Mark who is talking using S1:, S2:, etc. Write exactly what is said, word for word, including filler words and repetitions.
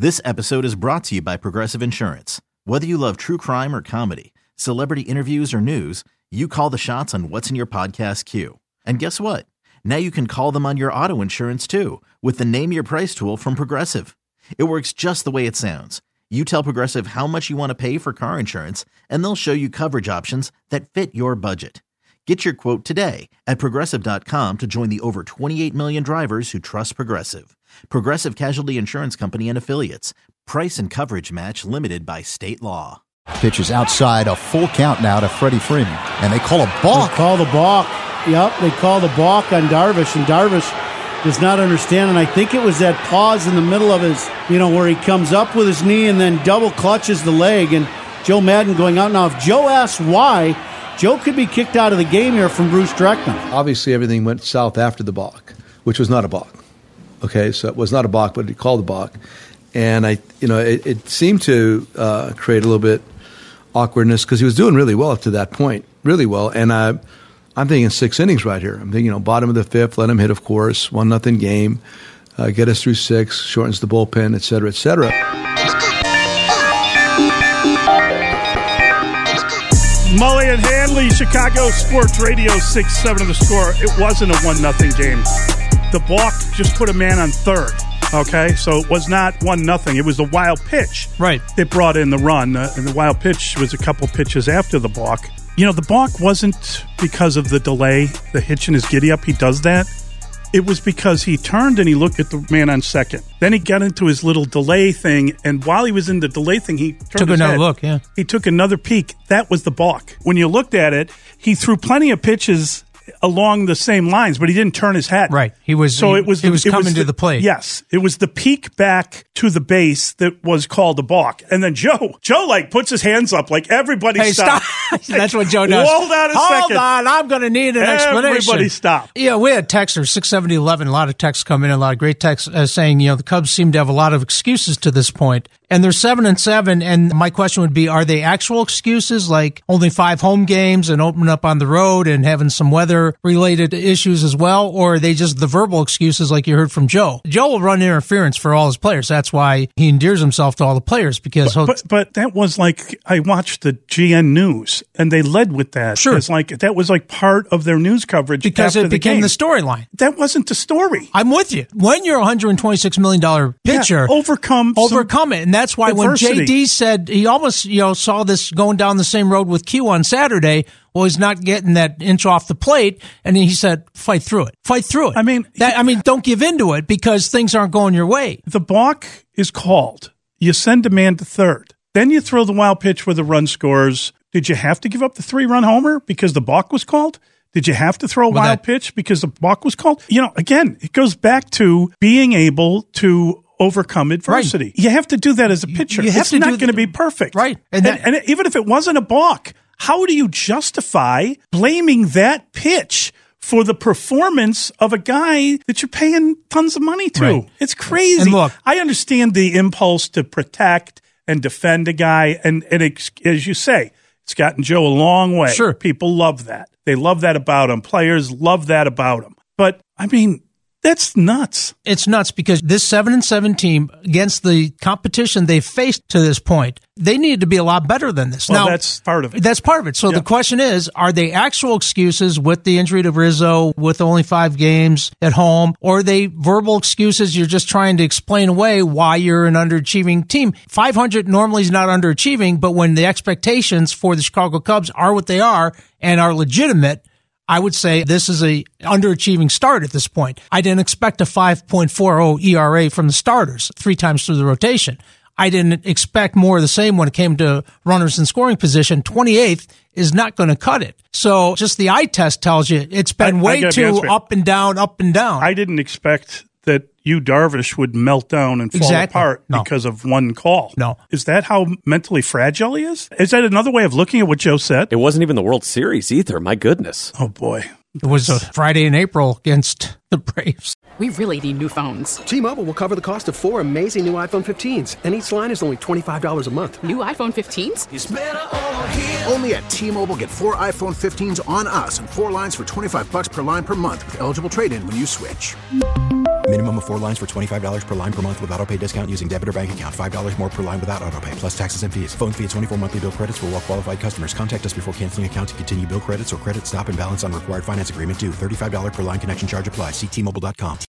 S1: This episode is brought to you by Progressive Insurance. Whether you love true crime or comedy, celebrity interviews or news, you call the shots on what's in your podcast queue. And guess what? Now you can call them on your auto insurance too with the Name Your Price tool from Progressive. It works just the way it sounds. You tell Progressive how much you want to pay for car insurance, and they'll show you coverage options that fit your budget. Get your quote today at Progressive dot com to join the over twenty-eight million drivers who trust Progressive. Progressive Casualty Insurance Company and Affiliates. Price and coverage match limited by state law.
S2: Pitches outside, a full count now to Freddie Freeman. And they call a balk.
S3: They call the balk. Yep, they call the balk on Darvish, and Darvish does not understand. And I think it was that pause in the middle of his, you know, where he comes up with his knee and then double clutches the leg. And Joe Maddon going out. Now, if Joe asks why, Joe could be kicked out of the game here from Bruce Dreckman.
S4: Obviously, everything went south after the balk, which was not a balk. Okay, so it was not a balk, but he called a balk. And, I, you know, it, it seemed to uh, create a little bit awkwardness because he was doing really well up to that point, really well. And I, I'm thinking six innings right here. I'm thinking, you know, bottom of the fifth, let him hit, of course, one nothing game, uh, get us through six, shortens the bullpen, et cetera, et cetera.
S5: Mully and Hanley, Chicago Sports Radio, six seven of the score. It wasn't a one nothing game. The balk just put a man on third, okay? So it was not one nothing. It was the wild pitch
S6: right.
S5: that brought in the run, uh, and the wild pitch was a couple pitches after the balk. You know, the balk wasn't because of the delay, the hitch in his giddy-up. He does that. It was because he turned and he looked at the man on second. Then he got into his little delay thing, and while he was in the delay thing, he turned
S6: took
S5: his
S6: another
S5: head.
S6: look, yeah.
S5: He took another peek. That was the balk. When you looked at it, he threw plenty of pitches along the same lines, but he didn't turn his head.
S6: Right. He was
S5: so
S6: he,
S5: it was
S6: he was
S5: it
S6: coming
S5: was
S6: to the plate.
S5: Yes. It was the peek back to the base that was called a balk. And then Joe, Joe like puts his hands up like everybody
S6: hey,
S5: stop.
S6: stop. That's what Joe does.
S5: Hold on a
S6: Hold
S5: second.
S6: Hold on. I'm going to need an explanation.
S5: Everybody stop.
S6: Yeah, we had texters, six seventy eleven, a lot of texts come in, a lot of great texts uh, saying, you know, the Cubs seem to have a lot of excuses to this point. And they're seven and seven. And my question would be, are they actual excuses like only five home games and opening up on the road and having some weather related issues as well? Or are they just the verbal excuses like you heard from Joe? Joe will run interference for all his players. That's why he endears himself to all the players because
S5: but, but, but that was like, I watched the G N News and they led with that.
S6: Sure.
S5: It's like, that was like part of their news coverage
S6: because
S5: after
S6: it became
S5: the,
S6: the storyline.
S5: That wasn't the story.
S6: I'm with you. When you're a one hundred twenty-six million dollars pitcher,
S5: yeah, overcome,
S6: overcome it. And that's why
S5: adversity.
S6: When J D said he almost, you know, saw this going down the same road with Q on Saturday, well, he's not getting that inch off the plate. And he said, fight through it. Fight through it.
S5: I mean,
S6: that, I mean, don't give into it because things aren't going your way.
S5: The balk is called. You send a man to third. Then you throw the wild pitch where the run scores. Did you have to give up the three-run homer because the balk was called? Did you have to throw a
S6: well,
S5: wild
S6: that,
S5: pitch because the balk was called? You know, again, it goes back to being able to overcome adversity.
S6: Right.
S5: You have to do that as a pitcher.
S6: You have
S5: it's
S6: to
S5: not going to be perfect.
S6: Right.
S5: And, that, and, and even if it wasn't a balk, how do you justify blaming that pitch for the performance of a guy that you're paying tons of money to?
S6: Right.
S5: It's crazy.
S6: And look,
S5: I understand the impulse to protect and defend a guy. And, and it, as you say, it's gotten Joe a long way.
S6: Sure.
S5: People love that. They love that about him. Players love that about him. But, I mean, that's nuts.
S6: It's nuts because this seven and seven team against the competition they've faced to this point, they need to be a lot better than this.
S5: Well,
S6: now,
S5: that's part of it.
S6: That's part of it. So yeah. The question is, are they actual excuses with the injury to Rizzo, with only five games at home, or are they verbal excuses you're just trying to explain away why you're an underachieving team? five hundred normally is not underachieving, but when the expectations for the Chicago Cubs are what they are and are legitimate, I would say this is a underachieving start at this point. I didn't expect a five point four oh E R A from the starters three times through the rotation. I didn't expect more of the same when it came to runners in scoring position. twenty-eighth is not going to cut it. So just the eye test tells you it's been
S5: I,
S6: way
S5: I
S6: too
S5: be
S6: up and down, up and down.
S5: I didn't expect that you, Darvish, would melt down and fall
S6: exactly.
S5: apart
S6: no.
S5: because of one call.
S6: No.
S5: Is that how mentally fragile he is? Is that another way of looking at what Joe said?
S7: It wasn't even the World Series either. My goodness.
S5: Oh, boy.
S6: It was a Friday in April against the Braves.
S8: We really need new phones.
S9: T-Mobile will cover the cost of four amazing new iPhone fifteens, and each line is only twenty-five dollars a month.
S8: New iPhone fifteens?
S10: It's better over here. Only at T-Mobile, get four iPhone fifteens on us and four lines for twenty-five bucks per line per month with eligible trade-in when you switch.
S11: Minimum of four lines for twenty-five dollars per line per month with autopay discount using debit or bank account. five dollars more per line without autopay, plus taxes and fees. Phone fee at twenty-four monthly bill credits for well qualified customers. Contact us before canceling account to continue bill credits or credit stop and balance on required finance agreement due. thirty-five dollars per line connection charge applies. See T Mobile dot com.